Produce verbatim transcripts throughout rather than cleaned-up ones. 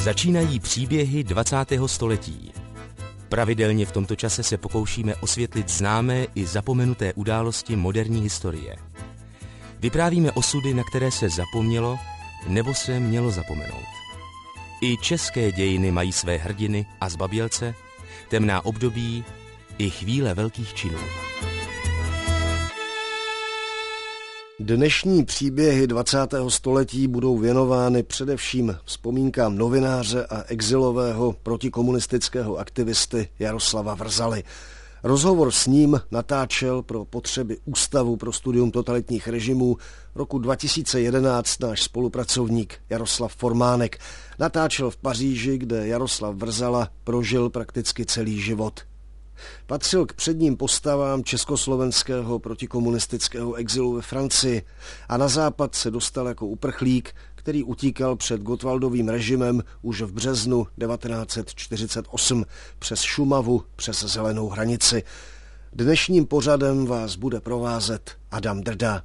Začínají příběhy dvacátého století. Pravidelně v tomto čase se pokoušíme osvětlit známé i zapomenuté události moderní historie. Vyprávíme osudy, na které se zapomnělo nebo se mělo zapomenout. I české dějiny mají své hrdiny a zbabělce, temná období i chvíle velkých činů. Dnešní příběhy dvacátého století budou věnovány především vzpomínkám novináře a exilového protikomunistického aktivisty Jaroslava Vrzaly. Rozhovor s ním natáčel pro potřeby Ústavu pro studium totalitních režimů roku dva tisíce jedenáct náš spolupracovník Jaroslav Formánek. Natáčel v Paříži, kde Jaroslav Vrzala prožil prakticky celý život. Patřil k předním postavám československého protikomunistického exilu ve Francii a na západ se dostal jako uprchlík, který utíkal před Gottwaldovým režimem už v březnu devatenáct set čtyřicet osm přes Šumavu, přes Zelenou hranici. Dnešním pořadem vás bude provázet Adam Drda.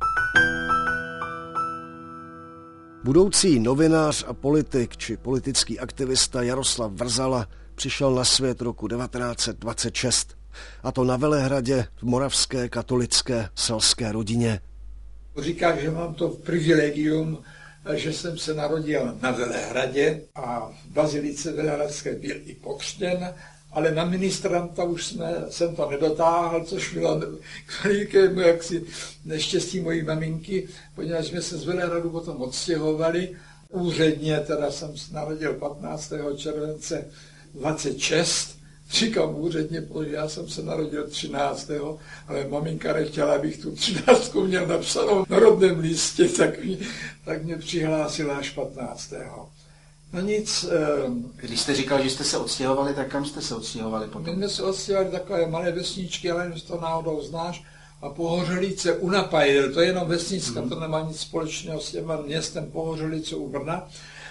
Budoucí novinář a politik či politický aktivista Jaroslav Vrzala přišel na svět roku devatenáct set dvacet šest, a to na Velehradě v moravské katolické selské rodině. Říkám, že mám to privilegium, že jsem se narodil na Velehradě a v bazilice velehradské byl i pokřtěn, ale na ministranta už jsme, jsem to nedotáhl, což bylo k velikému jaksi neštěstí mojí maminky, poněvadž jsme se z Velehradu potom odstěhovali. Úředně teda jsem se narodil patnáctého července dvacet šest, říkám úředně, protože já jsem se narodil třináctého ale maminka nechtěla, abych tu třináctku měl napsanou na rodném listě, tak, mi, tak mě přihlásila až patnáctého No nic. Když jste říkal, že jste se odstěhovali, tak kam jste se odstěhovali potom? My jsme se odstěhovali takové malé vesničky, ale jen to náhodou znáš, a Pohořelice u Napajdel, to je jenom vesnická, mm. to nemá nic společného s těma městem Pohořelice u Brna.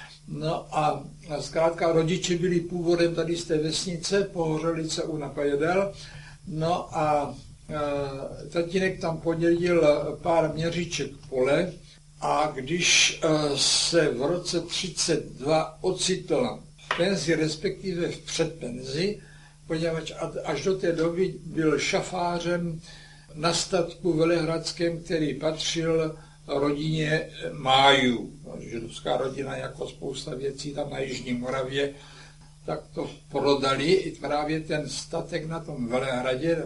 No a, a zkrátka rodiče byli původem tady z té vesnice, Pohořelice u Napajdel. No a e, tatínek tam podělil pár měříček pole a když e, se v roce třicet dva ocitl v penzi, respektive v předpenzi, poněvadž až do té doby byl šafářem na statku velehradském, který patřil rodině Májů. Židovská rodina, jako spousta věcí tam na Jižní Moravě, tak to prodali i právě ten statek na tom Velehradě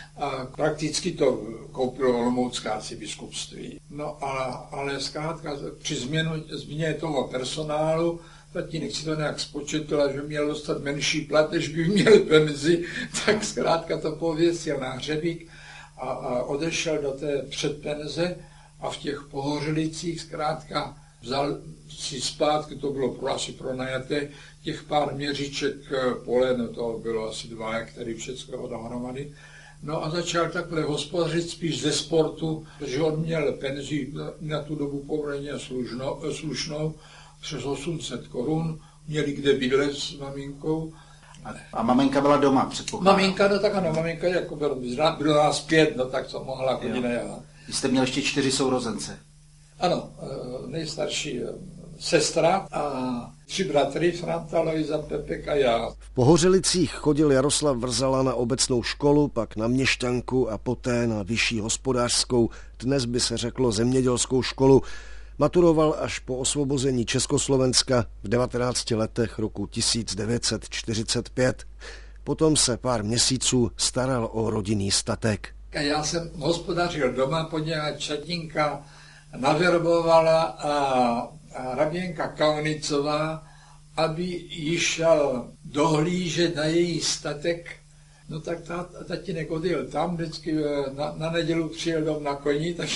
a prakticky to koupilo olomoucké arcibiskupství. No ale, ale zkrátka při změnu, změně toho personálu tatínek si to nějak spočetl, že měl dostat menší plat, než by měl penzi, tak zkrátka to pověsil na hřebík a, a odešel do té předpenze a v těch Pohořelicích zkrátka vzal si zpátky, to bylo pro asi pronajaté, těch pár měříček pole, no to bylo asi dva hektary všechno dohromady. No a začal takhle hospodařit spíš ze sportu, protože on měl penzi na tu dobu poměrně slušnou, přes osm set korun, měli kde bydlet s maminkou. A maminka byla doma, předpokládám. Maminka, no tak ano, maminka jako byla, bylo nás pět, no tak co mohla chodit nedělat. Vy jste měl ještě čtyři sourozence. Ano, nejstarší sestra a tři bratry, Franta, Lojza, Pepek a já. V Pohořelicích chodil Jaroslav Vrzala na obecnou školu, pak na měšťanku a poté na vyšší hospodářskou, dnes by se řeklo zemědělskou školu. Maturoval až po osvobození Československa v devatenácti letech roku tisíc devět set čtyřicet pět. Potom se pár měsíců staral o rodinný statek. Já jsem hospodařil doma, poněvadž čatínka naverbovala a, a raběnka Kaunicová, aby jí šel dohlížet na její statek. No tak ta, tatínek odjel tam, vždycky na, na nedělu přijel dom na koni, tak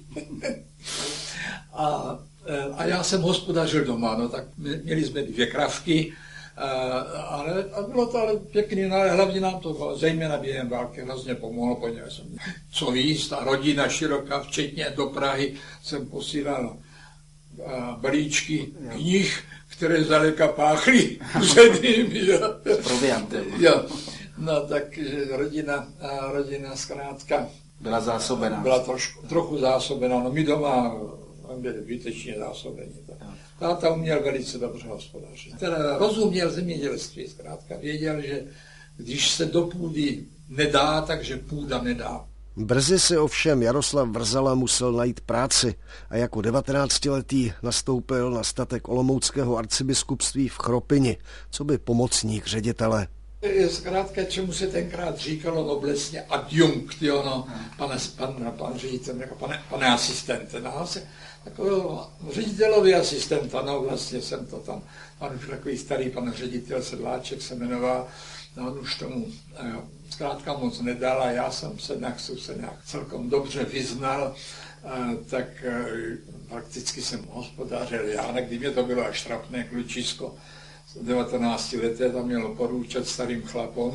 a, a já jsem hospodařil doma, no tak měli jsme dvě kravky, ale a bylo to ale pěkný, no, ale hlavně nám to bylo, zejména během války hrozně pomohlo, poněvadž jsem co jíst a rodina široká, včetně do Prahy, jsem posílal balíčky knih, které zdaleka páchly přednými. Proviantem. Jo. No tak rodina, rodina zkrátka byla zásobená. Byla trošku, trochu zásobená. No my doma tam byli výtečně zásobení. Táta uměl velice dobře hospodařit. Teda rozuměl zemědělství, zkrátka věděl, že když se do půdy nedá, takže půda nedá. Brzy si ovšem Jaroslav Vrzala musel najít práci a jako devatenáctiletý nastoupil na statek olomouckého arcibiskupství v Chropini, coby pomocník ředitele. Zkrátka, čemu se tenkrát říkalo noblesně adjunkt, jo, no, pane, pan, pan ředitel, jako pane, pane asistente, no, se, takového ředitelový asistenta, no, vlastně jsem to tam, on už takový starý pan ředitel Sedláček se jmenoval, no, on už tomu jo, zkrátka moc nedal a já jsem se nějak, se nějak celkom dobře vyznal, tak prakticky jsem hospodařil já, kdy mě to bylo až trapné klučisko, devatenácti leté tam mělo porůčet starým chlapom.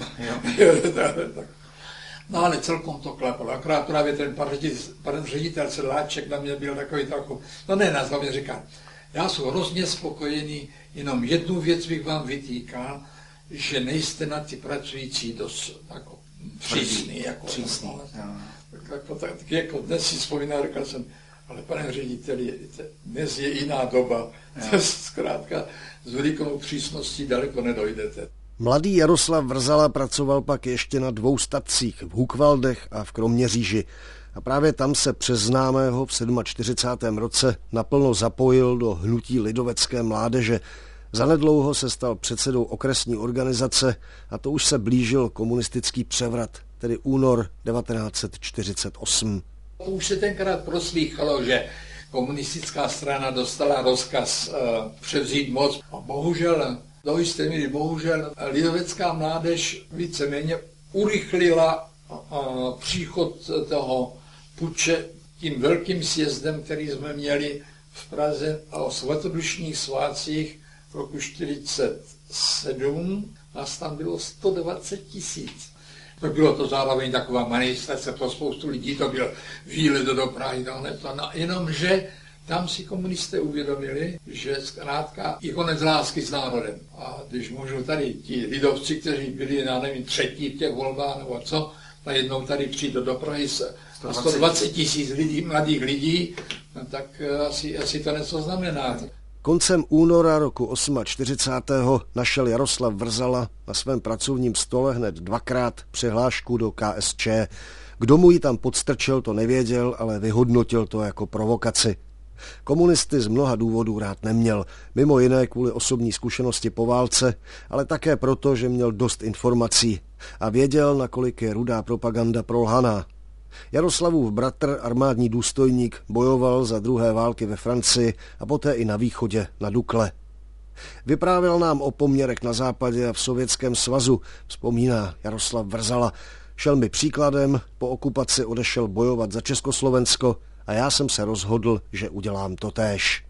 No ale celkom to klapalo. Akorát právě ten pan ředitel, pan ředitel Sedláček na mě byl takový takový, no ne, nás hlavně říká, já jsem hrozně spokojený, jenom jednu věc bych vám vytýkal, že nejste na ty pracující dost jako přísný. Jako, přísný. Tak, tak, tak jako dnes si vzpomínal, říkal jsem, ale pane řediteli, dnes je jiná doba. Zkrátka s velikou přísností daleko nedojdete. Mladý Jaroslav Vrzala pracoval pak ještě na dvou statcích v Hukvaldech a v Kroměříži. A právě tam se přes známého v čtyřicátém sedmém roce naplno zapojil do hnutí lidovecké mládeže. Zanedlouho se stal předsedou okresní organizace a to už se blížil komunistický převrat, tedy únor devatenáct set čtyřicet osm. To už se tenkrát proslýchalo, že komunistická strana dostala rozkaz uh, převzít moc. A bohužel, do jisté míry, bohužel, lidovecká mládež víceméně urychlila uh, příchod toho puče tím velkým sjezdem, který jsme měli v Praze o svatodušních svátcích v roku čtyřicet sedm. Nás tam bylo sto dvacet tisíc. To bylo to zároveň taková manifestace pro spoustu lidí, to byl výlet do Prahy, no, jenomže tam si komunisté uvědomili, že zkrátka je konec lásky s národem. A když můžou tady ti lidovci, kteří byli, já nevím, třetí v těch volbách nebo co, najednou tady přijde do Prahy a sto dvacet tisíc lidí, mladých lidí, no, tak asi, asi to něco znamená. Koncem února roku čtyřicátého osmého našel Jaroslav Vrzala na svém pracovním stole hned dvakrát přihlášku do K S Č. Kdo mu ji tam podstrčil, to nevěděl, ale vyhodnotil to jako provokaci. Komunisty z mnoha důvodů rád neměl, mimo jiné kvůli osobní zkušenosti po válce, ale také proto, že měl dost informací a věděl, nakolik je rudá propaganda prolhaná. Jaroslavův bratr, armádní důstojník, bojoval za druhé války ve Francii a poté i na východě na Dukle. Vyprávěl nám o poměrech na západě a v Sovětském svazu, vzpomíná Jaroslav Vrzala. Šel mi příkladem, po okupaci odešel bojovat za Československo a já jsem se rozhodl, že udělám totéž.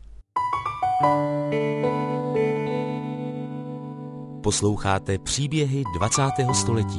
Posloucháte příběhy dvacátého století.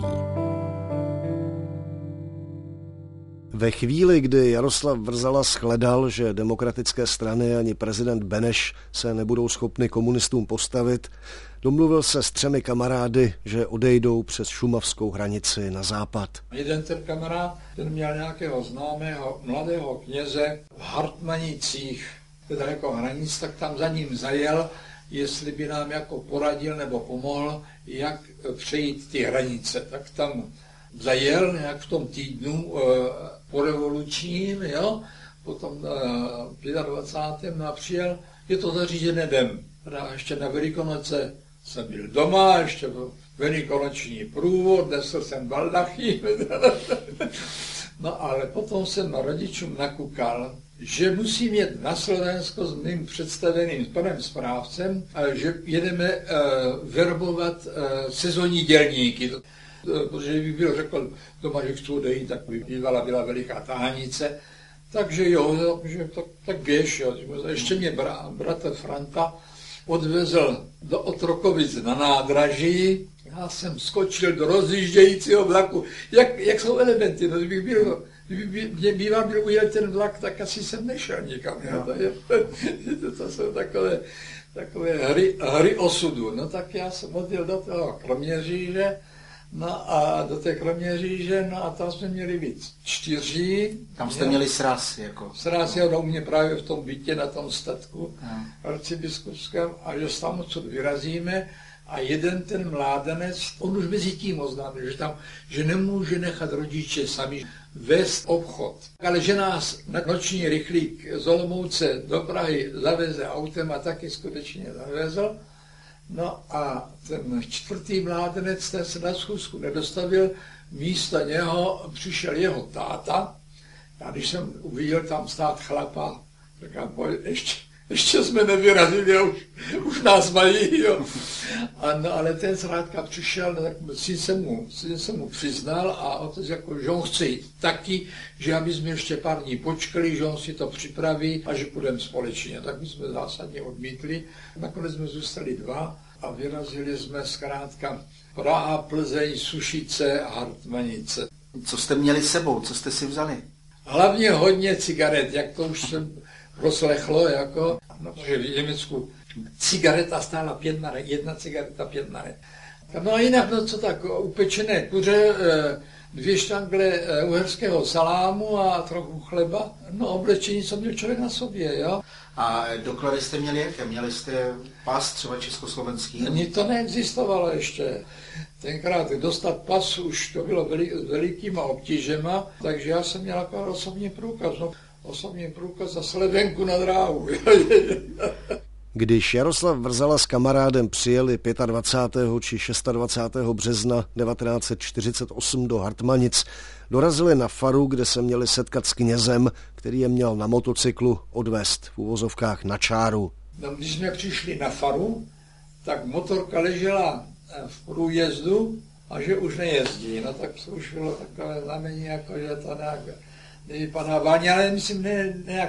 Ve chvíli, kdy Jaroslav Vrzala shledal, že demokratické strany ani prezident Beneš se nebudou schopni komunistům postavit, domluvil se s třemi kamarády, že odejdou přes šumavskou hranici na západ. Jeden ten kamarád, ten měl nějakého známého mladého kněze v Hartmanicích, nedaleko hranic, tak tam za ním zajel, jestli by nám jako poradil nebo pomohl, jak přejít ty hranice. Tak tam zajel nějak v tom týdnu e, po revolučním, jo, potom e, dvacátém a přijel, je to zařízené dem. A ještě na Velikonoce jsem byl doma, ještě velikonoční průvod, nesl jsem baldachy. No ale potom jsem rodičům nakukal, že musím jet na Slovensko s mým představeným panem správcem, že jedeme e, verbovat e, sezónní dělníky. Protože bych byl řekl doma, že chci odejít, tak by bývala byla veliká tahanice. Takže jo, že tak, tak běž, jo. Ještě mě bra, bratr Franta odvezl do Otrokovic na nádraží. Já jsem skočil do rozjíždějícího vlaku. Jak, jak jsou elementy, no, kdybych byl, kdyby mě býval byl ujel ten vlak, tak asi jsem nešel nikam. Jo. To, je, to jsou takové, takové hry, hry osudu. No tak já jsem odjel do toho Kroměříže. No a do té Kroměříže, no a tam jsme měli víc čtyři. Tam jste jo. měli sraz, jako. Sraz, jo, u mě právě v tom bytě na tom statku arcibiskupském, a že tam odsud vyrazíme a jeden ten mládenec, on už mezi tím oznámil, že tam, že nemůže nechat rodiče sami vést obchod. Ale že nás na noční rychlík z Olomouce do Prahy zaveze autem a taky skutečně zavezl. No a ten čtvrtý mládenec, ten se na schůzku nedostavil, místo něho přišel jeho táta. A když jsem uviděl tam stát chlapa, říkám, ještě, ještě jsme nevyrazili, už, už nás mají, jo. A no, ale ten zkrátka přišel, tak syn se mu, syn se mu přiznal a otec jako, že on chce jít taky, že aby jsme ještě pár dní počkali, že on si to připraví a že půjdeme společně. Tak my jsme zásadně odmítli. Nakonec jsme zůstali dva a vyrazili jsme zkrátka Praha, Plzeň, Sušice a Hartmanice. Co jste měli s sebou, co jste si vzali? Hlavně hodně cigaret, jak to už jsem rozlechlo, jako, no, protože v Německu cigareta stála pět marek, jedna cigareta pět marek. No a jinak, no co tak, upečené kuře, dvě štangle uherského salámu a trochu chleba, no oblečení, co měl člověk na sobě, jo. A doklady jste měli jaké? Měli jste pas třeba československý? Ani to neexistovalo ještě. Tenkrát dostat pas už to bylo velik, velikýma obtížema, takže já jsem měl jako osobní průkaz. No, osobní průkaz a sledenku na dráhu. Když Jaroslav Vrzala s kamarádem přijeli dvacátého pátého či dvacátého šestého března devatenáct set čtyřicet osm do Hartmanic, dorazili na faru, kde se měli setkat s knězem, který je měl na motocyklu odvést v uvozovkách na čáru. No, když jsme přišli na faru, tak motorka ležela v průjezdu a že už nejezdí. No tak to už bylo takové znamení, jako že to nějak nevypadá vážně, ale myslím ne, nějak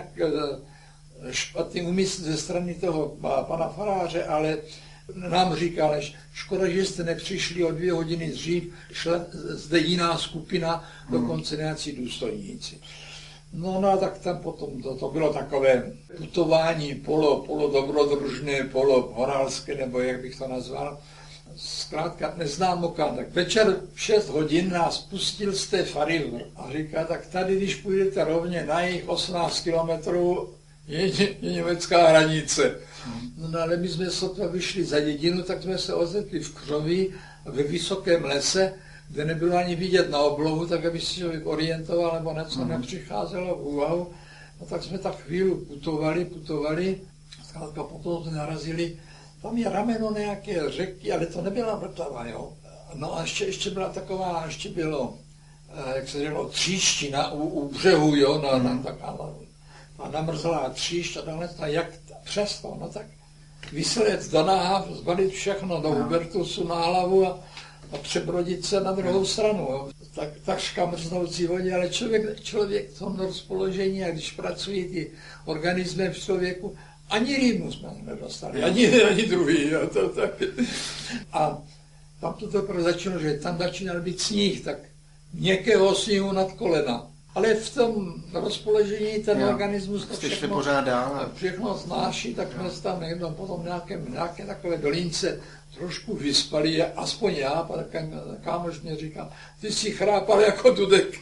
špatný úmysl ze strany toho pana faráře, ale nám říkal, škoda, že jste nepřišli o dvě hodiny dřív, šla zde jiná skupina, dokonce nějací důstojníci. No, no tak tam potom to, to bylo takové putování polo, polo dobrodružné, polo horálské, nebo jak bych to nazval. Zkrátka neznámo kam. Tak večer v šest hodin nás pustil z té fary a říká, tak tady, když půjdete rovně na jich osmnáct kilometrů, je, je německá hranice. No ale my jsme sotva vyšli za dědinu, tak jsme se ocitli v křoví ve vysokém lese, kde nebylo ani vidět na oblohu, tak aby si člověk orientoval, nebo něco mm. nepřicházelo v úvahu. No tak jsme tak chvíli putovali, putovali, zkrátka potom jsme narazili, tam je rameno nějaké řeky, ale to nebyla Vltava, jo. No a ještě, ještě byla taková, ještě bylo, jak se řeklo, tříština u, u břehu, jo, na, na, tak, a namrzlá tříšť a dále, a jak přesto, no tak vyslec do náhav, zbalit všechno do Hubertusu na hlavu a, a přebrodit se na druhou stranu. Jo. Tak, takřka mrznoucí vodě, ale člověk, člověk v tom rozpoložení, a když pracují ty organismy v člověku, ani rýmu jsme nedostali, ani, ani druhý. Jo, to, tak. A tam to teprve začalo, že tam začínal být sníh, tak měkkého sněhu nad kolena. Ale v tom rozpoložení ten jo, organismus to všechno, všechno znáší, tak jsme se tam někdo potom nějaké, nějaké takové dolince trošku vyspali, aspoň já, a kámoš mě říkal, ty jsi chrápal jako dudek.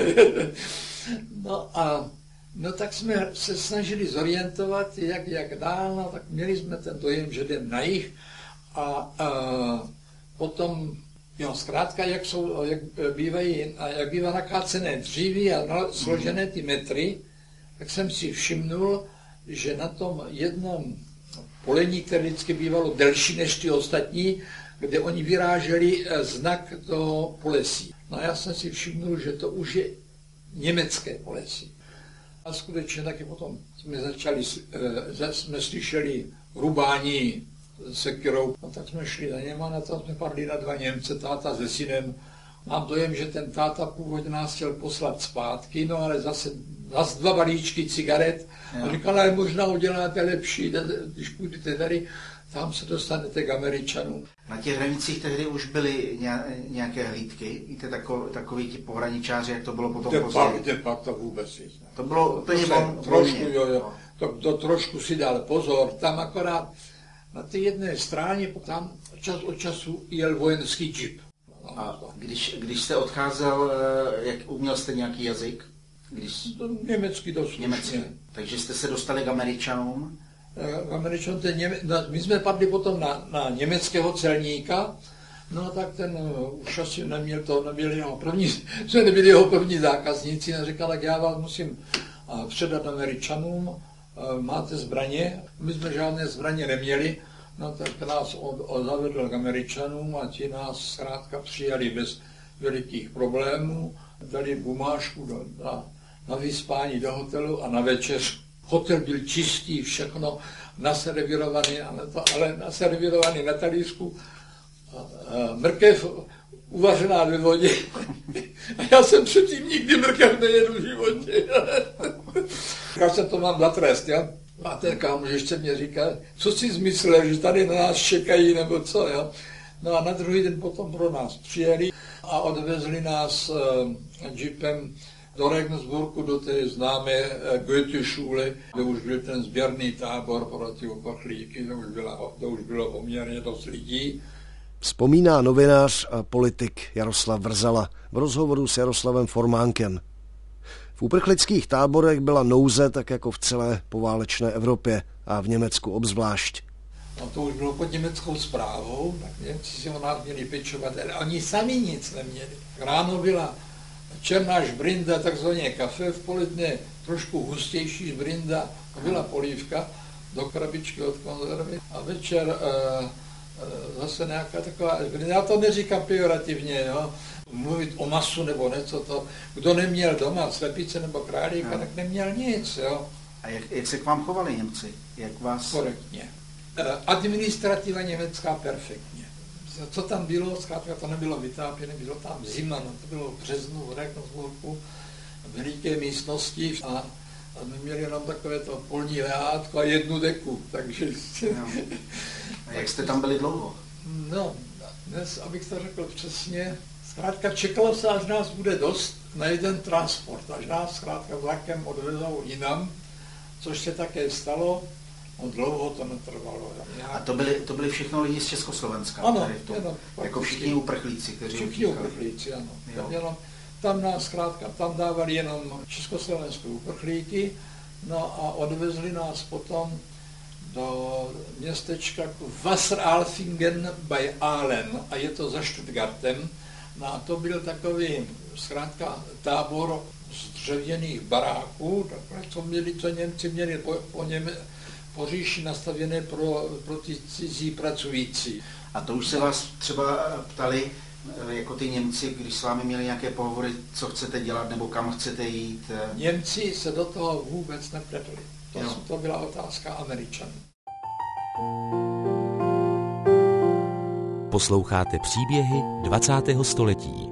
No a no tak jsme se snažili zorientovat, jak, jak dál, no, tak měli jsme ten dojem, že jdem na jih a, a potom, jo, zkrátka, jak, jsou, jak, bývají, jak bývá nakácené dříví a složené ty metry, tak jsem si všimnul, že na tom jednom polení, které vždycky bývalo delší než ty ostatní, kde oni vyráželi znak do polesí. No a já jsem si všimnul, že to už je německé polesí. A skutečně taky potom jsme začali, jsme slyšeli rubání sekirou, no tak jsme šli za něma, na to jsme padli na dva Němce, táta se synem. Mám dojem, že ten táta původně nás chtěl poslat zpátky, no ale zase, zase dva balíčky cigaret. Jo. A říkal, ale možná uděláte lepší, když půjdete tady, tam se dostanete k Američanům. Na těch hranicích tehdy už byly nějaké hlídky, víte, takový, takový ti pohraničáři, jak to bylo potom později? Teď pak to vůbec nic. To bylo úplně to trošku, jo, jo. To, to trošku si dal pozor, tam akorát na té jedné straně, tam čas od času jel vojenský džip. A když, když jste odcházel, jak uměl jste nějaký jazyk? Když... Německý dost. Německý. Takže jste se dostali k Američanům? Američan, ten Něme... My jsme padli potom na, na německého celníka, no tak ten uh, už asi neměl to, nebyli jeho první, jsme nebyli jeho první zákazníci, a říkal, tak já vás musím uh, předat Američanům, uh, máte zbraně, my jsme žádné zbraně neměli, no tak nás od, od zavedl k Američanům a ti nás zkrátka přijali bez velikých problémů, dali bumášku do, na, na vyspání do hotelu a na večeř. Hotel byl čistý, všechno naservírovaný, ale naservírovaný na talířku, mrkev uvařená ve vodě. A já jsem předtím nikdy mrkev nejedl v životě. Já se to mám za trest, jo? A ten kámoš ještě mě říká, co si zmyslel, že tady na nás čekají, nebo co, jo? No a na druhý den potom pro nás přijeli a odvezli nás uh, jeepem do Regensburgu, do té známé Goethe-šule, kde už byl ten sběrný tábor pro ty uprchlíky, to už, bylo, to už bylo poměrně dost lidí. Vzpomíná novinář a politik Jaroslav Vrzala v rozhovoru s Jaroslavem Formánkem. V uprchlických táborech byla nouze tak jako v celé poválečné Evropě a v Německu obzvlášť. No to už bylo pod německou správou, tak Němci si o nás měli pečovat, ale oni sami nic neměli. Ráno byla černá žbrinda, takzvané kafe, v poledne trošku hustější žbrinda, byla polívka do krabičky od konzervy a večer e, e, zase nějaká taková žbrinda. Já to neříkám pejorativně, jo. Mluvit o masu nebo něco to, kdo neměl doma slepice nebo králíka, no. Tak neměl nic, jo. A jak, jak se k vám chovali Němci? Jak vás... Korektně. E, administrativa německá perfektně. Co tam bylo, zkrátka to nebylo vytápěné, bylo tam zima, no to bylo v březnu v Regensburgu, v veliké místnosti a, a my měli jenom takové to polní lehátko a jednu deku, takže... No. A jak jste tam byli dlouho? No, dnes, abych to řekl přesně, zkrátka čekalo se, až nás bude dost na jeden transport, až nás zkrátka vlakem odvezou jinam, což se také stalo. No dlouho to netrvalo. Nějak... A to byly, to byly všechno lidi z Československa? Ano, tom, jenom, jako všichni uprchlíci, kteří Všichni uprchlíci, ano. Tam, jenom, tam nás zkrátka, tam dávali jenom československé uprchlíky, no a odvezli nás potom do městečka Wasseralfingen bei Aalen, a je to za Stuttgartem. No a to byl takový zkrátka tábor z dřevěných baráků, takhle, co měli, co Němci měli po, po něm, po říši nastavené pro, pro ty cizí pracující. A to už se vás třeba ptali, jako ty Němci, když s vámi měli nějaké pohovory, co chcete dělat nebo kam chcete jít? Němci se do toho vůbec nepletli. To, to byla otázka Američanů. Posloucháte příběhy dvacátého století.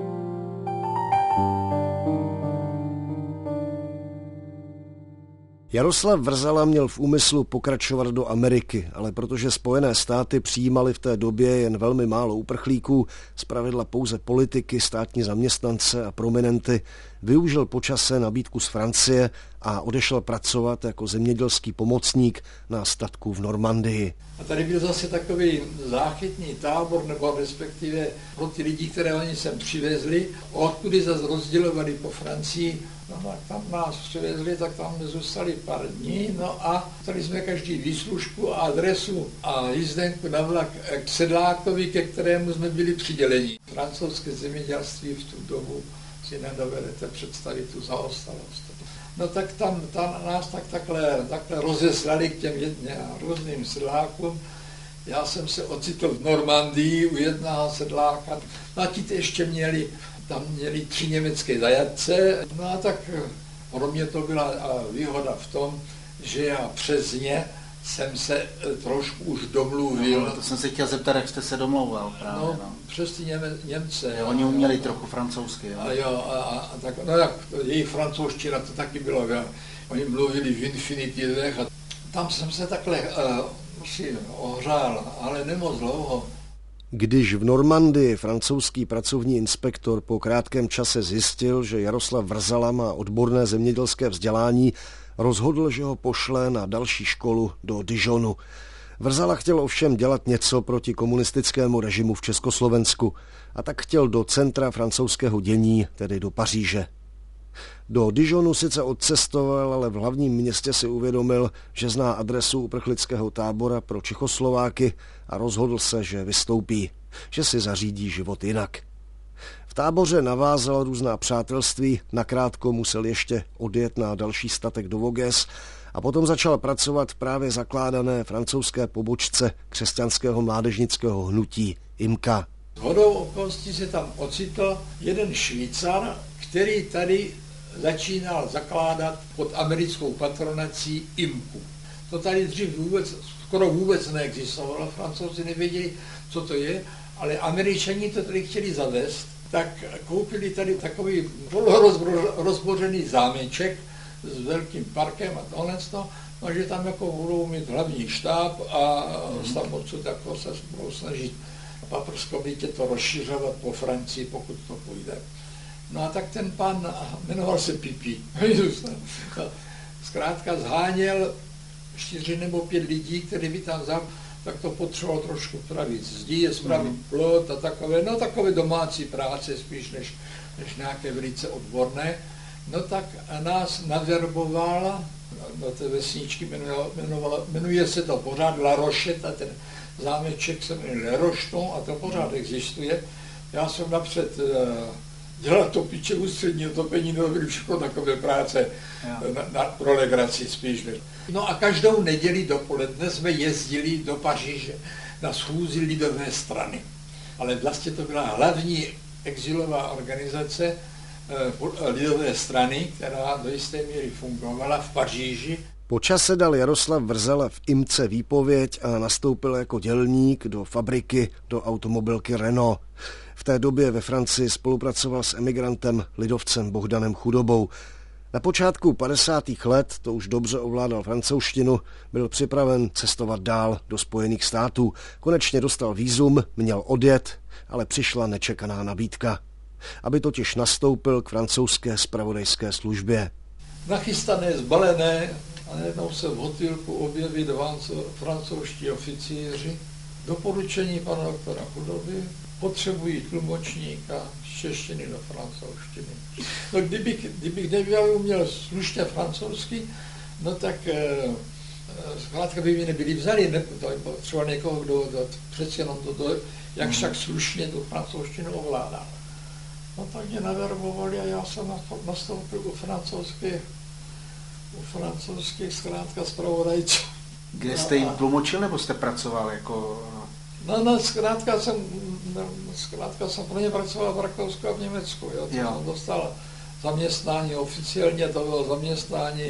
Jaroslav Vrzala měl v úmyslu pokračovat do Ameriky, ale protože Spojené státy přijímaly v té době jen velmi málo uprchlíků, zpravidla pouze politiky, státní zaměstnance a prominenty, využil po čase nabídku z Francie a odešel pracovat jako zemědělský pomocník na statku v Normandii. A tady byl zase takový záchytný tábor, nebo respektive pro ty lidi, které oni sem přivezli, odkud zase rozdělovali po Francii. No tak tam nás přivezli, tak tam zůstali pár dní, no a tady jsme každý výslužku a adresu a jízdenku na vlak k sedlákovi, ke kterému jsme byli přiděleni. Francouzské zemědělství v tu dobu si nedovedete představit tu zaostalost. No tak tam, tam nás tak takhle, takhle rozeslali k těm jedně různým sedlákům. Já jsem se ocitl v Normandii u jednoho sedláka. No a ti ještě měli, tam měli tři německé zajatce. No a tak pro mě to byla výhoda v tom, že já přes ně jsem se trošku už domluvil. No, to jsem se chtěl zeptat, jak jste se domlouval právě. No, no. Přes ty Něme, Němce. Jo, oni uměli jo, trochu francouzsky. Jo. A jo, a, a tak, no jak, jejich francouzština to taky bylo, jo. Oni mluvili v infinitivech a tam jsem se takhle uh, si ohřál, ale nemoc dlouho. Když v Normandii francouzský pracovní inspektor po krátkém čase zjistil, že Jaroslav Vrzala má odborné zemědělské vzdělání, rozhodl, že ho pošle na další školu do Dijonu. Vrzala chtěl ovšem dělat něco proti komunistickému režimu v Československu a tak chtěl do centra francouzského dění, tedy do Paříže. Do Dijonu sice odcestoval, ale v hlavním městě si uvědomil, že zná adresu uprchlického tábora pro Čechoslováky a rozhodl se, že vystoupí, že si zařídí život jinak. V táboře navázal různá přátelství, nakrátko musel ještě odjet na další statek do Voges a potom začal pracovat v právě zakládané francouzské pobočce křesťanského mládežnického hnutí I M K A. Shodou okolností se tam ocitl jeden Švýcar, který tady začínal zakládat pod americkou patronací I M K U. To tady dřív vůbec, skoro vůbec neexistovalo, Francouzi nevěděli, co to je, ale Američani to tady chtěli zavést, tak koupili tady takový polorozbořený zámeček s velkým parkem a tohle, no, že tam jako budou mít hlavní štáb a mm. tam odsud jako se budou snažit paprskovitě to rozšiřovat po Francii, pokud to půjde. No a tak ten pan, jmenoval se Pipi, zkrátka zháněl čtyři nebo pět lidí, který by tam vzal, tak to potřeboval trošku pravit zdi, spravit mm. plot a takové, no takové domácí práce spíš než, než nějaké velice odborné. No tak nás naverboval, do té vesničky jmenovala, jmenuje se to pořád La Rochette a ten zámeček se jmenuje Le Rocheton a to pořád existuje. Já jsem napřed dělal topiče ústředního topení, to byly všechno takové práce na, na, pro legraci spíš. No a každou neděli dopoledne jsme jezdili do Paříže na schůzi lidové strany. Ale vlastně to byla hlavní exilová organizace lidové strany, která do jisté míry fungovala v Paříži. Po čase dal Jaroslav Vrzala v I M C výpověď a nastoupil jako dělník do fabriky, do automobilky Renault. V té době ve Francii spolupracoval s emigrantem lidovcem Bohdanem Chudobou. Na počátku padesátých let to už dobře ovládal francouzštinu, byl připraven cestovat dál do Spojených států. Konečně dostal vízum, měl odjet, ale přišla nečekaná nabídka, aby totiž nastoupil k francouzské zpravodajské službě. Nachystané, zbalené a najednou se v hotýlku objeví dva francouzští oficíři. Doporučení pana doktora Chudoby, potřebují tlumočníka z češtiny do francouzštiny. No kdybych, kdybych nebyl uměl slušně francouzsky, no tak zkrátka by mi nebyli vzali, ne, to třeba někoho, kdo přeci jenom to, to jakž tak slušně tu francouzštinu ovládá. No tak mě naverbovali a já jsem nastoupil u francouzských, u francouzských zkrátka zpravodajců. Kde jste jim tlumočil, nebo jste pracoval jako... No, no, zkrátka jsem, zkrátka jsem pro ně pracoval v Rakousku a v Německu, jo. To jsem dostal zaměstnání, oficiálně to bylo zaměstnání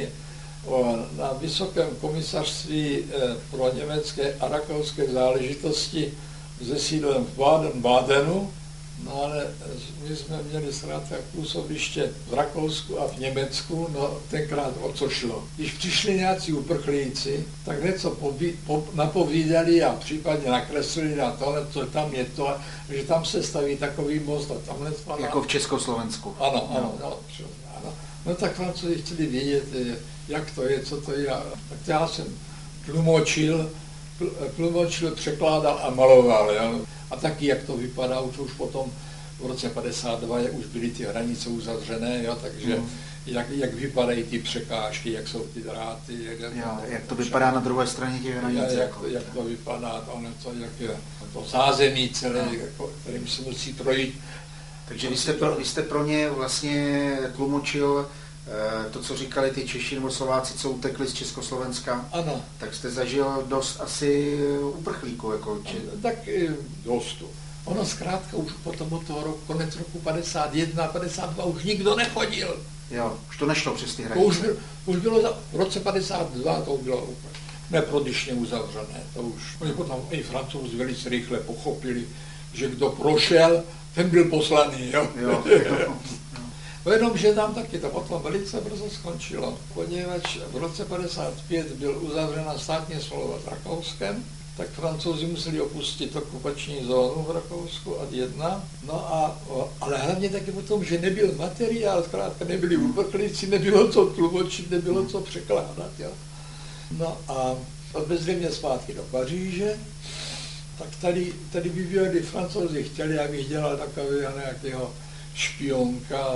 na Vysokém komisařství pro německé a rakouské záležitosti se sídlem v Baden-Badenu. No ale my jsme měli zkrátka působiště v Rakousku a v Německu, no tenkrát o co šlo. Když přišli nějací uprchlíci, tak něco poví, po, napovídali a případně nakreslili na tohle, co tam je to, že tam se staví takový most a tamhle spadá. Jako v Československu. Ano, ano, no, ano. No tak Francouzi chtěli vědět, jak to je, co to je. Tak já jsem tlumočil, tlumočil, překládal a maloval, jo. A taky, jak to vypadá, už, už potom v roce padesát dva, jak už byly ty hranice uzavřené, jo, takže mm. jak, jak vypadají ty překážky, jak jsou ty dráty. Jak, jo, jak to vypadá na druhé straně těch hranic. Jak, jak, to, jak to vypadá, to, to, jak je to zázemí celé, jako, kterým se musí projít. Takže vy jste, pro, vy jste pro ně vlastně tlumočil to, co říkali ty Češi nebo Slováci, co utekli z Československa. Ano. Tak jste zažil dost asi uprchlíků. Jako, či... Tak dost. Ono zkrátka už potom od toho roku, konec roku padesát jedna, padesát dva už nikdo nechodil. Jo, už to nešlo přes ty hranice. To už, byl, už bylo za, v roce padesát dva to bylo úplně neprodyšně uzavřené. To už, oni potom i Francouzi velice rychle pochopili, že kdo prošel, ten byl poslaný. Jo? Jo, jo. No jenom, že tam taky to potom velice brzo skončilo, poněvadž v roce padesát pět byl uzavřena státní smlouva s Rakouskem, tak Francouzi museli opustit okupační zónu v Rakousku ad jedna, no a, ale hlavně taky o tom, že nebyl materiál, zkrátka nebyli uprchlíci, nebylo co tlumočit, nebylo co překládat, jo. No a odvezli mě zpátky do Paříže, tak tady, tady by bylo, kdy Francouzi chtěli, abych dělal takového nějakého špionka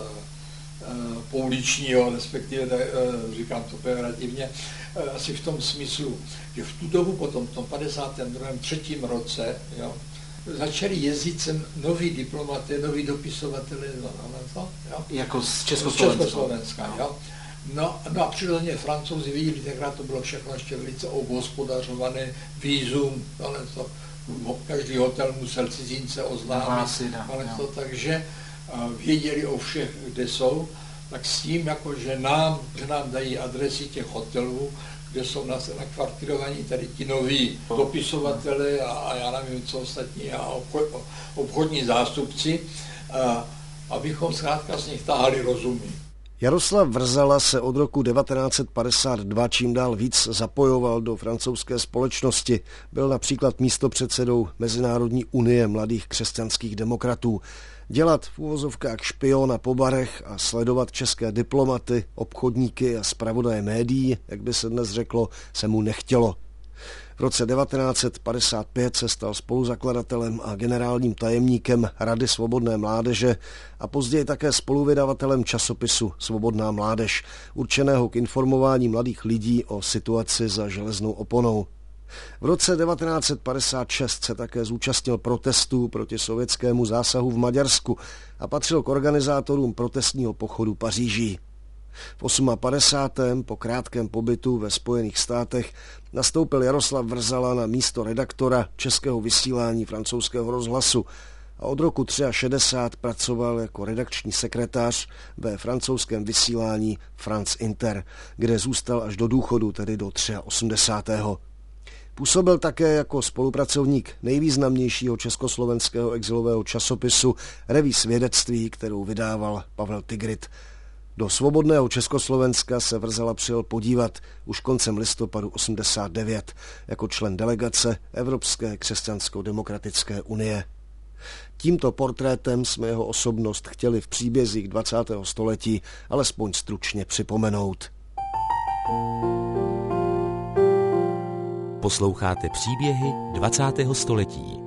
pouličního, respektive, říkám to pejorativně, asi v tom smyslu, že v tu dobu potom, v tom padesátém druhém třetím roce, jo, začali jezdit sem noví diplomaty, noví dopisovatelé, jo? Jako z Československa. Československa, jo. No, no a přirozeně Francouzi viděli, tenkrát to bylo všechno ještě velice obhospodařované, vízum, ale to, každý hotel musel cizince oznámit, ale to, takže věděli o všech, kde jsou, tak s tím, jako, že, nám, že nám dají adresy těch hotelů, kde jsou nakvartirovaní tady ti noví dopisovatelé a, a já nevím, co ostatní a obchodní zástupci, a, abychom zkrátka z nich tahali rozumy. Jaroslav Vrzala se od roku devatenáct set padesát dva čím dál víc zapojoval do francouzské společnosti. Byl například místopředsedou Mezinárodní unie mladých křesťanských demokratů. Dělat v úvozovkách špiona po barech a sledovat české diplomaty, obchodníky a zpravodaje médií, jak by se dnes řeklo, se mu nechtělo. V roce devatenáct set padesát pět se stal spoluzakladatelem a generálním tajemníkem Rady svobodné mládeže a později také spoluvydavatelem časopisu Svobodná mládež, určeného k informování mladých lidí o situaci za železnou oponou. V roce devatenáct set padesát šest se také zúčastnil protestů proti sovětskému zásahu v Maďarsku a patřil k organizátorům protestního pochodu Paříží. V padesátém osmém po krátkém pobytu ve Spojených státech nastoupil Jaroslav Vrzala na místo redaktora českého vysílání francouzského rozhlasu a od roku šedesát tři pracoval jako redakční sekretář ve francouzském vysílání France Inter, kde zůstal až do důchodu, tedy do osmdesátého třetího Působil také jako spolupracovník nejvýznamnějšího československého exilového časopisu Revue Svědectví, kterou vydával Pavel Tigrit. Do svobodného Československa se Vrzala přijel podívat už koncem listopadu osmdesát devět jako člen delegace Evropské křesťansko-demokratické unie. Tímto portrétem jsme jeho osobnost chtěli v příbězích dvacátého století alespoň stručně připomenout. Posloucháte příběhy dvacátého století.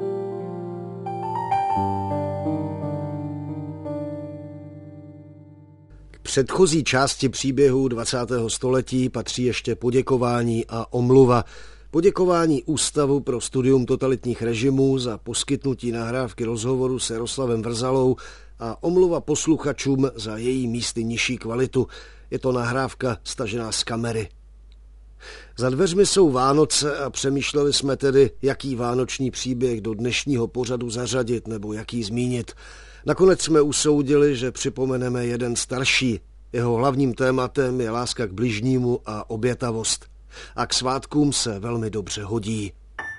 K předchozí části příběhu dvacátého století patří ještě poděkování a omluva. Poděkování Ústavu pro studium totalitních režimů za poskytnutí nahrávky rozhovoru s Jaroslavem Vrzalou a omluva posluchačům za její místy nižší kvalitu. Je to nahrávka stažená z kamery. Za dveřmi jsou Vánoce a přemýšleli jsme tedy, jaký vánoční příběh do dnešního pořadu zařadit nebo jaký zmínit. Nakonec jsme usoudili, že připomeneme jeden starší. Jeho hlavním tématem je láska k bližnímu a obětavost. A k svátkům se velmi dobře hodí.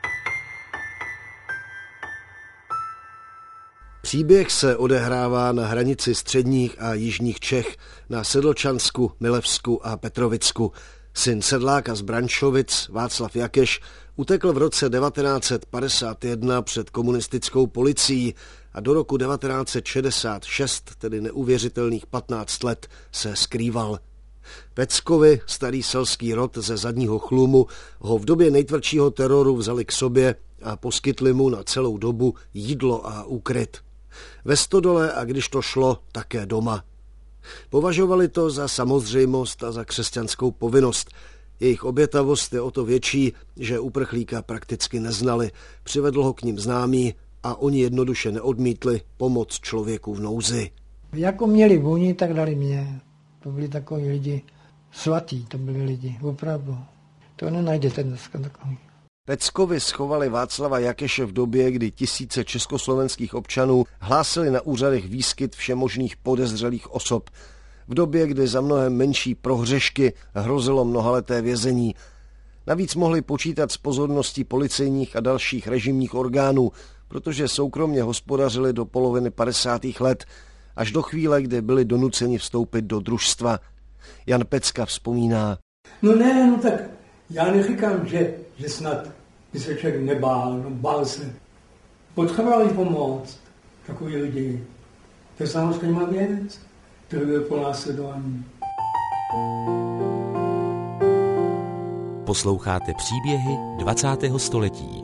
Příběh se odehrává na hranici středních a jižních Čech, na Sedlčansku, Milevsku a Petrovicku. Syn sedláka z Brančovic, Václav Jakeš, utekl v roce devatenáct set padesát jedna před komunistickou policií a do roku devatenáct set šedesát šest, tedy neuvěřitelných patnáct let, se skrýval. Peckovi, starý selský rod ze Zadního Chlumu, ho v době nejtvrdšího teroru vzali k sobě a poskytli mu na celou dobu jídlo a úkryt. Ve stodole a když to šlo, také doma. Považovali to za samozřejmost a za křesťanskou povinnost. Jejich obětavost je o to větší, že uprchlíka prakticky neznali. Přivedl ho k nim známý a oni jednoduše neodmítli pomoc člověku v nouzi. Jako měli vůni, tak dali mě. To byli takoví lidi svatí, to byli lidi, opravdu. To nenajdete dneska takový. Peckovi schovali Václava Jakeše v době, kdy tisíce československých občanů hlásili na úřadech výskyt všemožných podezřelých osob. V době, kdy za mnohem menší prohřešky hrozilo mnohaleté vězení. Navíc mohli počítat s pozorností policejních a dalších režimních orgánů, protože soukromně hospodařili do poloviny padesátých let, až do chvíle, kdy byli donuceni vstoupit do družstva. Jan Pecka vzpomíná. No ne, no tak já neříkám, že, že snad by se člověk nebál, no bál se. Potřebovali pomoct takový lidi. To je samozřejmě věc, který byl pronásledovaný. Posloucháte příběhy dvacátého století.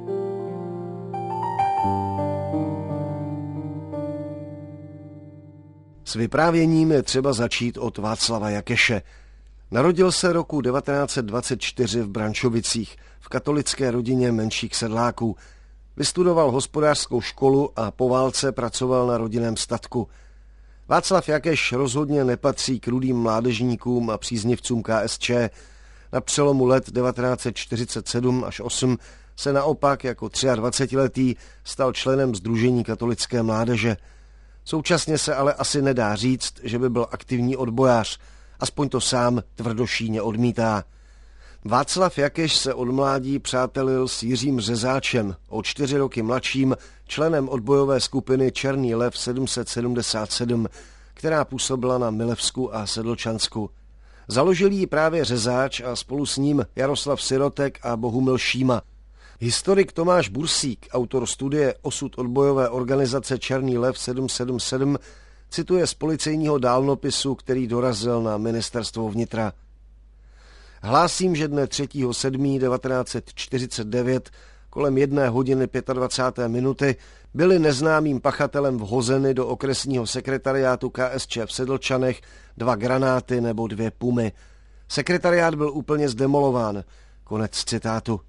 S vyprávěním je třeba začít od Václava Jakeše. Narodil se roku devatenáct set dvacet čtyři v Brančovicích v katolické rodině menších sedláků. Vystudoval hospodářskou školu a po válce pracoval na rodinném statku. Václav Jakeš rozhodně nepatří k rudým mládežníkům a příznivcům K S Č. Na přelomu let devatenáct set čtyřicet sedm až osm se naopak jako dvacetiletý stal členem Sdružení katolické mládeže. Současně se ale asi nedá říct, že by byl aktivní odbojář, aspoň to sám tvrdošíjně odmítá. Václav Jakeš se od mládí přátelil s Jiřím Řezáčem, o čtyři roky mladším, členem odbojové skupiny Černý lev sedm set sedmdesát sedm, která působila na Milevsku a Sedlčansku. Založil ji právě Řezáč a spolu s ním Jaroslav Sirotek a Bohumil Šíma. Historik Tomáš Bursík, autor studie Osud odbojové organizace Černý lev sedm set sedmdesát sedm, cituje z policejního dálnopisu, který dorazil na ministerstvo vnitra. Hlásím, že dne třetího sedmého devatenáct set čtyřicet devět kolem jedné hodiny dvacáté páté minuty byly neznámým pachatelem vhozeny do okresního sekretariátu K S Č v Sedlčanech dva granáty nebo dvě pumy. Sekretariát byl úplně zdemolován. Konec citátu.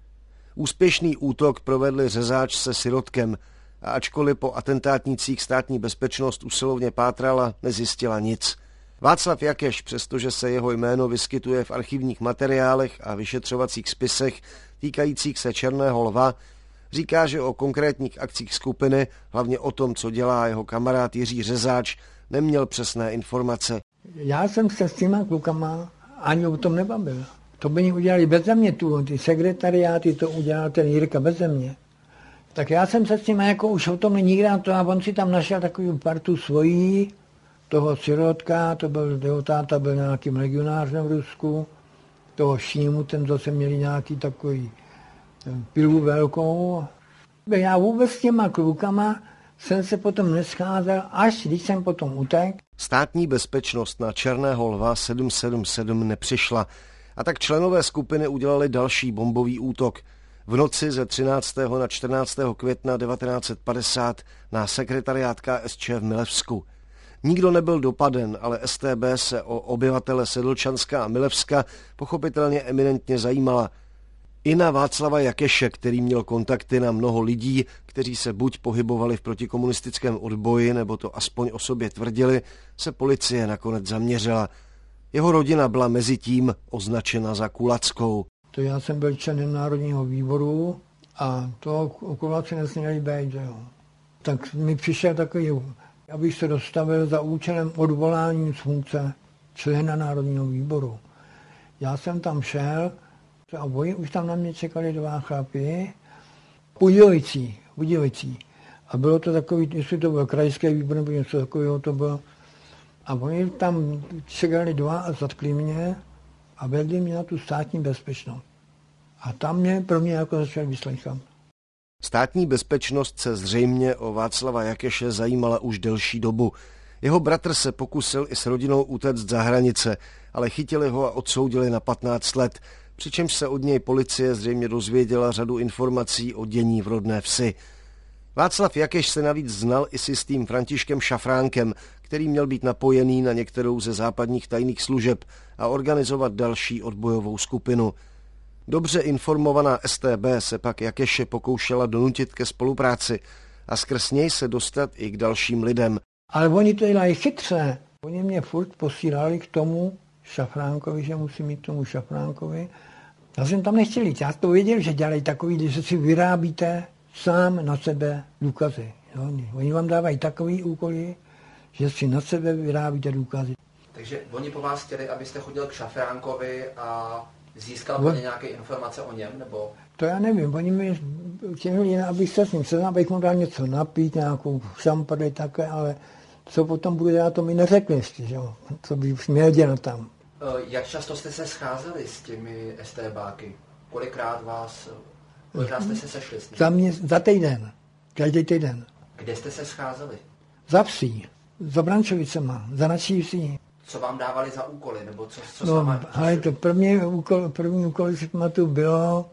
Úspěšný útok provedli Řezáč se Sirotkem a ačkoliv po atentátnících státní bezpečnost usilovně pátrala, nezjistila nic. Václav Jakeš, přestože se jeho jméno vyskytuje v archivních materiálech a vyšetřovacích spisech týkajících se Černého lva, říká, že o konkrétních akcích skupiny, hlavně o tom, co dělá jeho kamarád Jiří Řezáč, neměl přesné informace. Já jsem se s těma klukama ani o tom nebavil. To by oni udělali beze mě, tu, ty sekretariáty, to udělal ten Jirka beze mě. Tak já jsem se s tím jako už o tom nikdy, to a on si tam našel takovou partu svojí, toho Sirotka, to byl, jeho táta byl nějakým legionářem v Rusku, toho Šímu, ten zase měli nějaký takový pilu velkou. Já vůbec s těma klukama jsem se potom nescházel, až když jsem potom utek. Státní bezpečnost na Černého lva sedm set sedmdesát sedm nepřišla a tak členové skupiny udělali další bombový útok. V noci ze třináctého na čtrnáctého května devatenáct set padesát na sekretariát K S Č v Milevsku. Nikdo nebyl dopaden, ale S T B se o obyvatele Sedlčanska a Milevska pochopitelně eminentně zajímala. I na Václava Jakeše, který měl kontakty na mnoho lidí, kteří se buď pohybovali v protikomunistickém odboji, nebo to aspoň o sobě tvrdili, se policie nakonec zaměřila. Jeho rodina byla mezi tím označena za kulackou. To já jsem byl členem Národního výboru a to kulaci nesměli být, jo. Tak mi přišel takový, abych se dostavil za účelem odvolání z funkce člena Národního výboru. Já jsem tam šel a oni už tam na mě čekali dva chlapy, Budějovicí, Budějovicí. A bylo to takový, jestli to byl krajský výbor, nebo něco takového to bylo. A oni tam čekali dva a zatkli mě a vedli mě na tu státní bezpečnost. A tam mě pro mě jako začal vyslechat. Státní bezpečnost se zřejmě o Václava Jakeše zajímala už delší dobu. Jeho bratr se pokusil i s rodinou utéct za hranice, ale chytili ho a odsoudili na patnáct let, přičemž se od něj policie zřejmě dozvěděla řadu informací o dění v rodné vsi. Václav Jakeš se navíc znal i s jistým Františkem Šafránkem, který měl být napojený na některou ze západních tajných služeb a organizovat další odbojovou skupinu. Dobře informovaná S T B se pak Jakeše pokoušela donutit ke spolupráci a skrz něj se dostat i k dalším lidem. Ale oni to dělají chytře. Oni mě furt posílali k tomu Šafránkovi, že musím mít k tomu Šafránkovi. Já jsem tam nechtěl jít. Já to věděl, že dělají takový, že si vyrábíte sám na sebe důkazy. Jo? Oni vám dávají takový úkoly, že si na sebe vyrábíte důkazy. Takže oni po vás chtěli, abyste chodil k Šafránkovi a získal pro ně nějaké informace o něm, nebo? To já nevím, oni mi chtěli, abych se s ním seznal, abych mu dal něco napít, nějakou šampany také, ale co potom bude dělat, to mi neřekli ještě, že jo, co bych měl dělat tam. Jak často jste se scházeli s těmi STBáky? Kolikrát vás, kolikrát jste se sešli s nimi? Za, mě, za týden, každý týden. Kde jste se scházeli? Za vsí, za Brančovicema, za naší vsí. Co vám dávali za úkoly, nebo co, co no, s váma... ale to první úkol, první úkol, si pamatuju, bylo,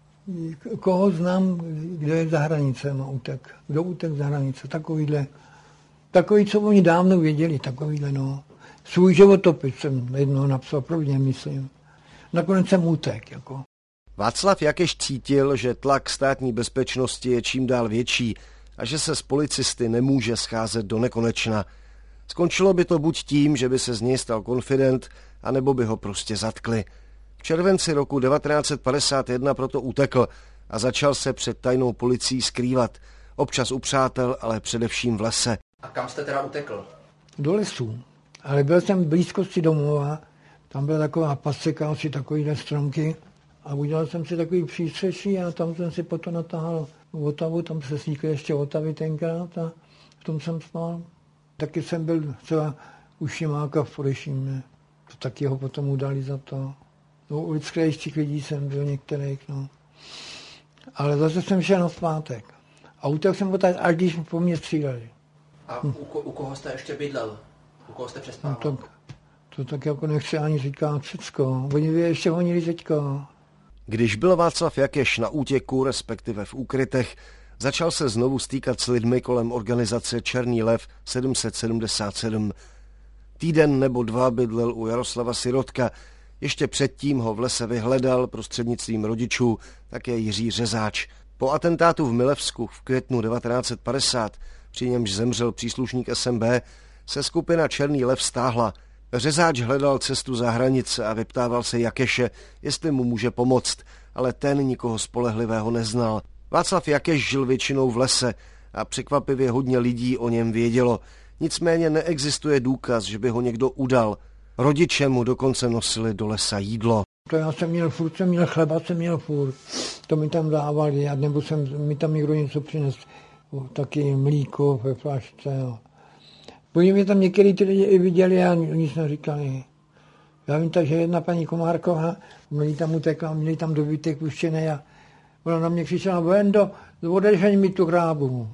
koho znám, kdo je za hranicem a utek. Kdo utek za hranice, takovýhle. Takový, co oni dávno věděli, takovýhle, no. Svůj životopis jsem jednou napsal, prvně myslím. Nakonec jsem utek, jako. Václav Jakeš cítil, že tlak státní bezpečnosti je čím dál větší a že se s policisty nemůže scházet do nekonečna. Skončilo by to buď tím, že by se z něj stal konfident, anebo by ho prostě zatkli. V červenci roku devatenáct set padesát jedna proto utekl a začal se před tajnou policií skrývat. Občas u přátel, ale především v lese. A kam jste teda utekl? Do lesů. Ale byl jsem v blízkosti domova, tam byla taková paseka, asi takovýhle stromky a udělal jsem si takový přístřeší a tam jsem si potom natáhl Otavu, tam se sníkly ještě Otavy tenkrát a v tom jsem spal. Taky jsem byl třeba u Šimáka v Podešímě, to taky ho potom udali za to. No, u lidských lidí jsem byl některých, no. Ale zase jsem šel na zpátek. A utek jsem potáhl, až když po mně stříleli. A u, u koho jste ještě bydlel? U koho jste přespával? No tak, to tak jako nechci ani říkat všecko. Oni by ještě honili teďko. Když byl Václav Jakeš na útěku, respektive v úkrytech, začal se znovu stýkat s lidmi kolem organizace Černý lev sedm set sedmdesát sedm. Týden nebo dva bydlel u Jaroslava Sirotka. Ještě předtím ho v lese vyhledal prostřednictvím rodičů také Jiří Řezáč. Po atentátu v Milevsku v květnu devatenáct set padesát, při němž zemřel příslušník S M B, se skupina Černý lev stáhla. Řezáč hledal cestu za hranice a vyptával se Jakeše, jestli mu může pomoct, ale ten nikoho spolehlivého neznal. Václav Jakeš žil většinou v lese a překvapivě hodně lidí o něm vědělo. Nicméně neexistuje důkaz, že by ho někdo udal. Rodiče mu dokonce nosili do lesa jídlo. To já jsem měl furt, jsem měl chleba, jsem měl furt. To mi tam dávali, nebo jsem mi tam někdo něco přinesl. Taky mlíko ve flašce. Oni mě tam některý ty lidi i viděli a nic neříkali. Já vím tak, že jedna paní Komárková, měli tam utekla, měli tam dobytek puštěný a ona na mě křičela, Vendo, odežeň mi tu krábu.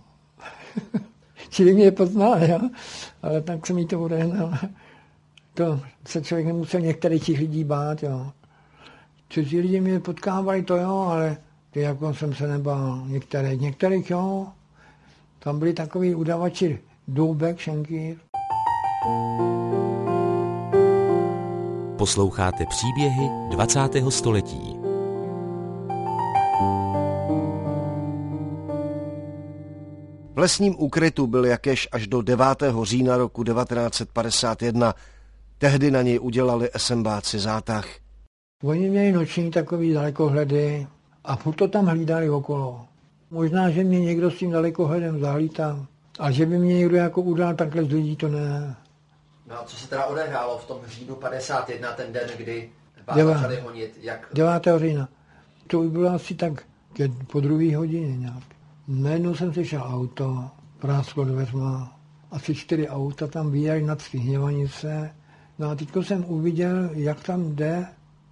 Čili mě poznala, jo? Ale tak jsem jí to odehnal. To se člověk nemusel některých těch lidí bát, jo. Cizí lidi mě potkávali, to jo, ale ty jako jsem se nebál. Některých, některých jo. Tam byli takový udavači Doubek, Šenkýr. Posloucháte příběhy dvacátého století. V lesním úkrytu byl Jakeš až do devátého října roku devatenáct set padesát jedna. Tehdy na něj udělali esembáci zátah. Oni měli noční takový dalekohledy a furt to tam hlídali okolo. Možná, že mě někdo s tím dalekohledem zahlítal. A že by mě někdo jako udal takhle z lidí, to ne. No a co se teda odehrálo v tom říjnu padesát jedna, ten den, kdy vás Deva, začali honit? Jak... devátého října. To bylo asi tak po druhé hodině nějak. Najednou jsem slyšel auto, prásklo dveřma. Asi čtyři auta tam vyjeli nad Hněvanice. No a teďko jsem uviděl, jak tam jde.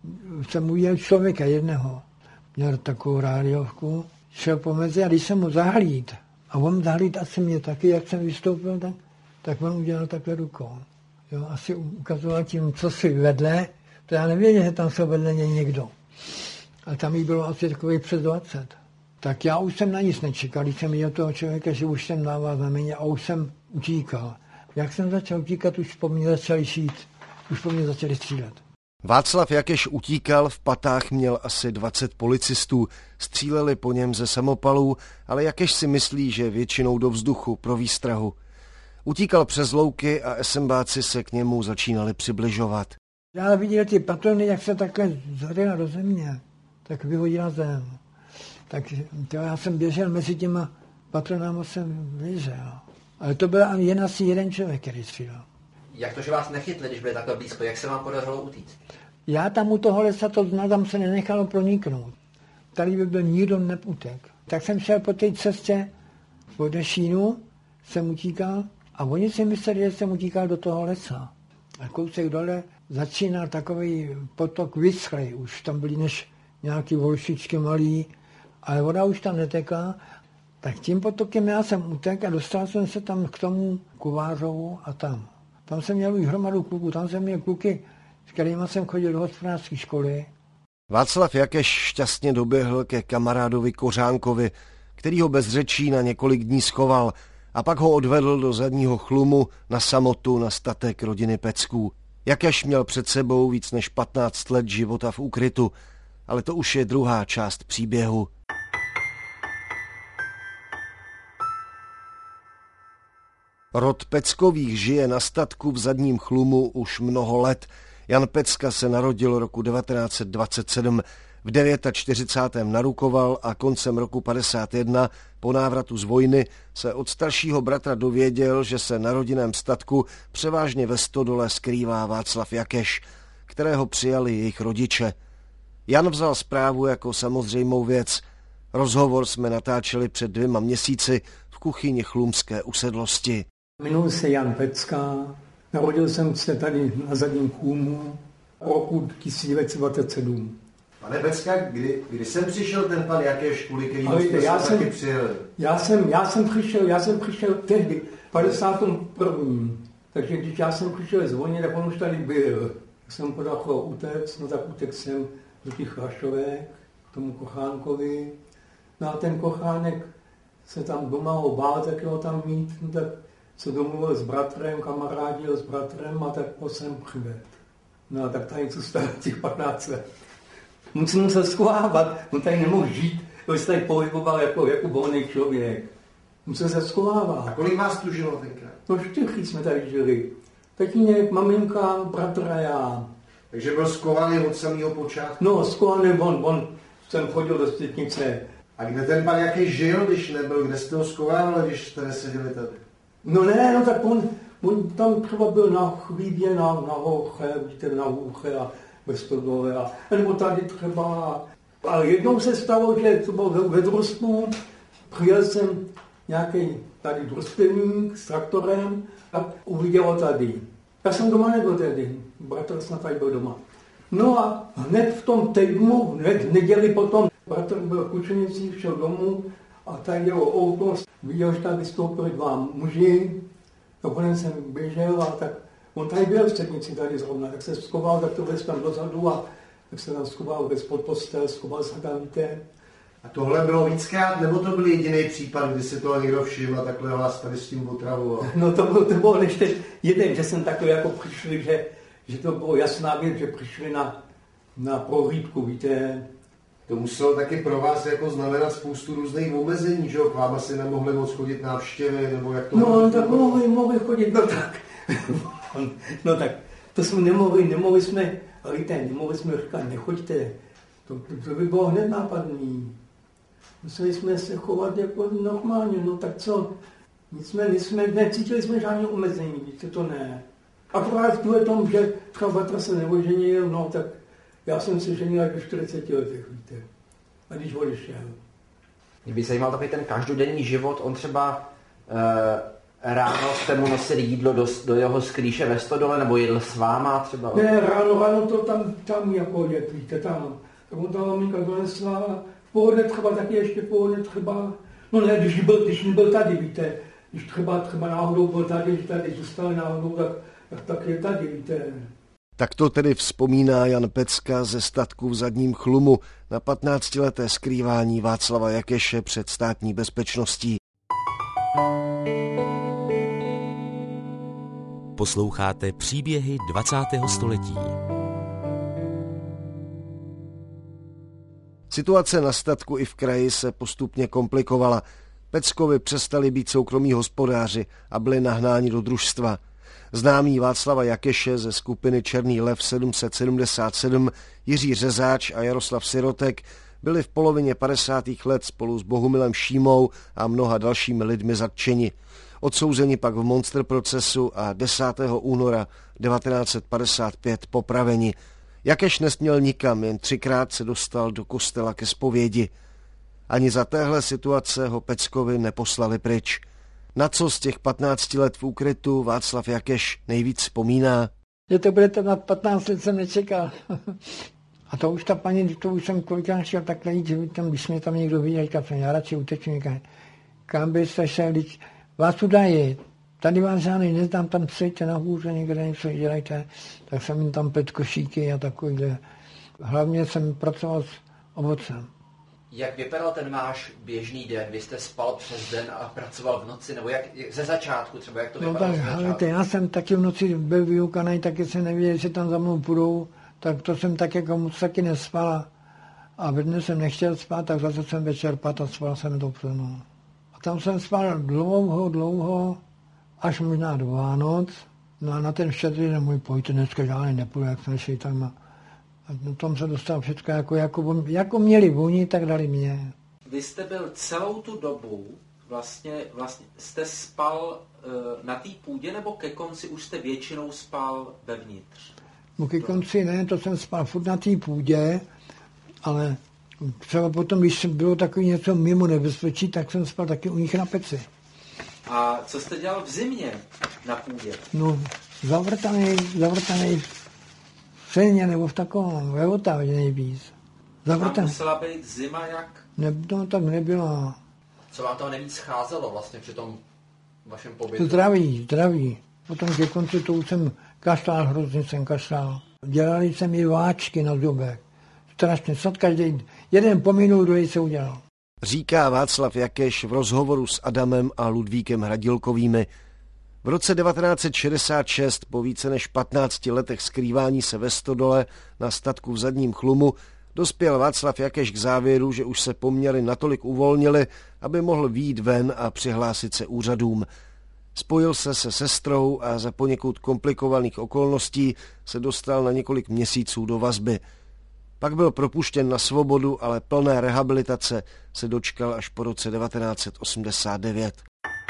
Jsem uviděl člověka jednoho. Měl takovou rádiovku. Šel pomezi a když jsem mu zahlíd, a on zahlíd asi mě taky, jak jsem vystoupil, tak, tak on udělal takhle rukou. Jo, asi ukazoval tím, co si vedle, to já nevěděl, že tam se vedle něj někdo. Ale tam jí bylo asi takový přes dvacet. Tak já už jsem na nic nečekal, když jsem viděl toho člověka, že už jsem dával znamení a už jsem utíkal. Jak jsem začal utíkat, už po mně začali šít, už po mně začali střílet. Václav Jakeš utíkal, v patách měl asi dvacet policistů, stříleli po něm ze samopalů, ale Jakeš si myslí, že většinou do vzduchu pro výstrahu. Utíkal přes louky a esembáci se k němu začínali přibližovat. Já viděl ty patrony, jak se takhle zaryla do země, tak vyhodila zem. Tak to já jsem běžel mezi těma patronama, jsem vyžel. Ale to byl jen asi jeden člověk, který střílel. Jak to, že vás nechytli, když byli takhle blízko? Jak se vám podařilo utíct? Já tam u toho lesa to znám, tam se nenechalo proniknout. Tady by byl nikdo neutek. Tak jsem šel po té cestě po Dešínu, jsem utíkal a oni si mysleli, že jsem utíkal do toho lesa. A kousek dole začínal takový potok vyschlej. Už tam byly než nějaký volšičky malý, ale voda už tam netekla. Tak tím potokem já jsem utek a dostal jsem se tam k tomu Kovářovu a tam. Tam jsem měl už hromadu kluků, tam jsem měl kluky, s kterými jsem chodil do hospodářské školy. Václav Jakeš šťastně doběhl ke kamarádovi Kořánkovi, který ho bez řečí na několik dní schoval a pak ho odvedl do zadního chlumu na samotu na statek rodiny Pecků. Jakeš měl před sebou víc než patnáct let života v úkrytu, ale to už je druhá část příběhu. Rod Peckových žije na statku v zadním chlumu už mnoho let. Jan Pecka se narodil roku devatenáct set dvacet sedm, v čtyřicátém devátém narukoval a koncem roku padesát jedna po návratu z vojny se od staršího bratra dověděl, že se na rodinném statku převážně ve stodole skrývá Václav Jakeš, kterého přijali jejich rodiče. Jan vzal zprávu jako samozřejmou věc. Rozhovor jsme natáčeli před dvěma měsíci v kuchyni chlumské usedlosti. Jmenuji se Jan Pecka, narodil jsem se tady na zadním chlumu roku tisíc devět set dvacet sedm. Pane Pecka, kdy, kdy jsem přišel ten pan Jakeš, kvůli kterýmu jste já se jsem, taky přijeli? Já jsem, já jsem přišel, já jsem přišel tehdy, v padesátém prvním. Takže když já jsem přišel z vojny, tak on už tady byl. Já jsem podal utéct, no tak utek jsem do těch Rašovek, k tomu Kochánkovi. No a ten Kochánek se tam doma ho bál, tak ho tam mít, no tak se domluvil s bratrem, kamarádil s bratrem a tak ho jsem přived. No a tak tady co stalo těch patnáct let. Musím se schovávat, on tady nemohl žít, on se tady pohyboval jako, jako volný člověk. Musím se schovávat. A kolik vás tu žilo tenkrát? No čtyři jsme tady žili. Tatínek, maminka, bratr a já. Takže byl skovaný od samého počátku? No, skovaný on, on jsem chodil do Světnice. A kde ten pan Jakeš žil, když nebyl, kde jste ho skovávali, když jste neseděli tady? No ne, no tak on, on tam třeba byl na chlíbě, na, na hoche, vidíte, na hůche a ve stodole, a nebo tady třeba. Ale jednou se stalo, že to bylo ve družstvu, přijel jsem nějaký tady družstevník s traktorem a uviděl ho tady. Já jsem doma nebyl tady, bratr snad tady byl doma. No a hned v tom týdnu, hned v neděli potom, bratr byl v Kučenici, šel domů a tady jel auto, viděl, že tady vystoupili dva muži, dokonce jsem běžel a tak on tady byl v Střednici tady zrovna, tak se schoval, tak to byl tam dozadu a tak se tam schoval bez pod postel, schoval se tam, víte. A tohle bylo víckrát, nebo to byl jediný případ, kdy si toho někdo všiml a takhle vás tady s tím otravoval? No to bylo, to bylo než teď jeden, že jsem takhle jako přišli, že, že to bylo jasná věc, že přišli na, na prohlídku, víte. To muselo taky pro vás jako znamenat spoustu různých omezení, že jo? K vám asi nemohli moc chodit návštěvy, nebo jak to... No, tak mohli, mohli chodit, no tak. No tak, to jsme nemohli, nemohli jsme, ale víte, nemohli jsme říkat, nechoďte. To, to, to by bylo hned nápadný. Museli jsme se chovat jako normálně, no tak co? Nicméně jsme, necítili jsme žádné omezení, víte, to ne. Akorát tu je tom, že třeba bratr se neoženil, no tak já jsem se ženil až do čtyřiceti letech, víte. A když odešel. Mě by zajímal takový ten každodenní život, on třeba e, ráno jste mu nosili jídlo do, do jeho skrýše ve stodole, nebo jedl s váma třeba? Ne, ráno, ráno to tam, tam jako jet, víte, tam. Tak on ta maminka donesla, v pohodě třeba taky ještě v pohodě třeba, no ne, když byl, když nebyl tady, víte, když třeba, třeba náhodou byl tady, že tady zůstali náhodou, tak, tak, tak je tady, víte. Tak to tedy vzpomíná Jan Pecka ze statku v zadním chlumu na patnáctileté skrývání Václava Jakeše před státní bezpečností. Posloucháte příběhy dvacátého století. Situace na statku i v kraji se postupně komplikovala. Peckovi přestali být soukromí hospodáři a byli nahnáni do družstva. Známí Václava Jakeše ze skupiny Černý lev sedm set sedmdesát sedm, Jiří Řezáč a Jaroslav Sirotek byli v polovině padesátých let spolu s Bohumilem Šímou a mnoha dalšími lidmi zatčeni. Odsouzeni pak v monster procesu a desátého února devatenáct set padesát pět popraveni. Jakeš nesměl nikam, jen třikrát se dostal do kostela ke zpovědi. Ani za téhle situace ho Peckovi neposlali pryč. Na co z těch patnácti let v úkrytu Václav Jakeš nejvíc vzpomíná? Že to bude na patnáct let jsem nečekal. A to už ta paní, to už jsem kolikrát šel takhle jít, že tam, když mě tam někdo viděl, říkal jsem, já radši uteču někam. Kam byste šel, když vás tu dají. Tady vás žádný neznám, tam přijďte nahoře, někde něco dělejte, tak jsem jim tam plet košíky a takovýhle. Hlavně jsem pracoval s ovocem. Jak vypadal ten váš běžný den? Vy jste spal přes den a pracoval v noci, nebo jak ze začátku třeba, jak to no vypadalo tak, ze začátku? já jsem taky v noci byl vyukaný, taky jsem nevěděl, jestli tam za mnou půjdou, tak to jsem tak jako moc taky nespal. A ve dne jsem nechtěl spát, tak zase jsem večer pat a spal jsem dobře. No. A tam jsem spal dlouho, dlouho, až možná do Vánoc. No a na ten štědrý den můj pojďte, dneska žádný nepůjde, jak jsme šli tam. A tam se dostal všechno, jako, jako, jako měli vůni, tak dali mě. Vy jste byl celou tu dobu, vlastně, vlastně jste spal e, na té půdě, nebo ke konci už jste většinou spal vevnitř? No ke konci ne, to jsem spal furt na té půdě, ale třeba potom, když bylo takový něco mimo nebezpečí, tak jsem spal taky u nich na peci. A co jste dělal v zimě na půdě? No, zavrtaný, zavrtaný v ceně nebo v takovém, ve Otávě nejvíc. Zavrtaný. Tam musela být zima jak? Ne, no, tak nebyla. Co vám toho nejvíc scházelo vlastně při tom vašem pobytu? Zdraví, zdraví. Potom ke konci to už jsem kašlal, hrozně jsem kašlal. Dělali se mi váčky na zubech. Strašně, snad každý, jeden pominul, druhý se udělal. Říká Václav Jakeš v rozhovoru s Adamem a Ludvíkem Hradilkovými. V roce devatenáct set šedesát šest, po více než patnácti letech skrývání se ve Stodole na statku v Zadním Chlumu, dospěl Václav Jakeš k závěru, že už se poměry natolik uvolnily, aby mohl vyjít ven a přihlásit se úřadům. Spojil se se sestrou a za poněkud komplikovaných okolností se dostal na několik měsíců do vazby. Pak byl propuštěn na svobodu, ale plné rehabilitace se dočkal až po roce devatenáct set osmdesát devět.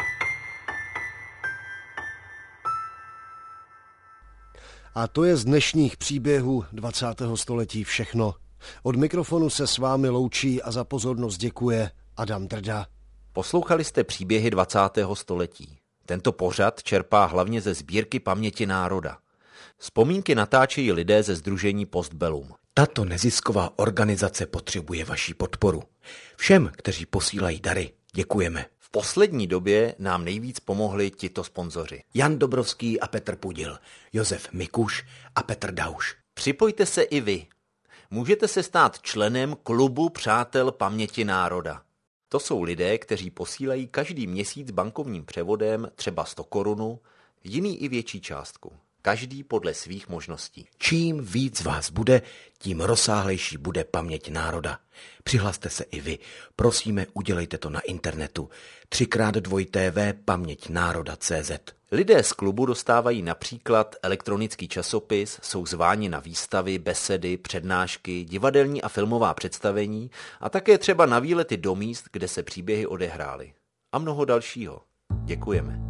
A to je z dnešních příběhů dvacátého století všechno. Od mikrofonu se s vámi loučí a za pozornost děkuje Adam Drda. Poslouchali jste příběhy dvacátého století. Tento pořad čerpá hlavně ze sbírky Paměti národa. Vzpomínky natáčejí lidé ze sdružení Postbellum. Tato nezisková organizace potřebuje vaši podporu. Všem, kteří posílají dary, děkujeme. V poslední době nám nejvíc pomohli tito sponzoři. Jan Dobrovský a Petr Pudil, Josef Mikuš a Petr Dauš. Připojte se i vy. Můžete se stát členem klubu Přátel Paměti národa. To jsou lidé, kteří posílají každý měsíc bankovním převodem třeba sto korun, jiný i větší částku. Každý podle svých možností. Čím víc vás bude, tím rozsáhlejší bude paměť národa. Přihlaste se i vy. Prosíme, udělejte to na internetu. třikrát dvojité v paměť národa tečka cé zet. Lidé z klubu dostávají například elektronický časopis, jsou zváni na výstavy, besedy, přednášky, divadelní a filmová představení a také třeba na výlety do míst, kde se příběhy odehrály. A mnoho dalšího. Děkujeme.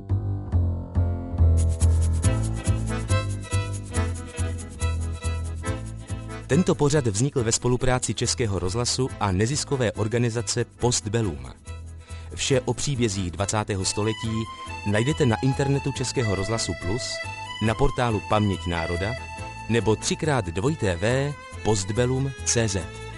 Tento pořad vznikl ve spolupráci Českého rozhlasu a neziskové organizace Postbellum. Vše o příbězích dvacátého století najdete na internetu Českého rozhlasu Plus, na portálu Paměť národa nebo třikrát dvojité v postbellum tečka cé zet.